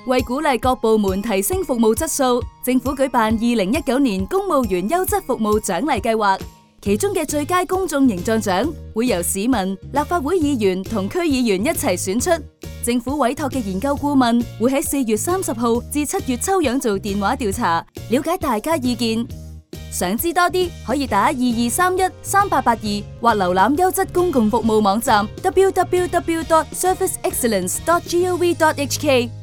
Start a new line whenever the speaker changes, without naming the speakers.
為鼓勵各部門提升服務質素，政府舉辦2019年公務員優質服務獎勵計劃，其中嘅最佳公眾形象獎會由市民、立法會議員同區議員一齊選出。政府委託嘅研究顧問會喺4月30號至7月抽樣做電話調查，了解大家意見。想知多啲，可以打22313882或瀏覽優質公共服務網站 www.serviceexcellence.gov.hk。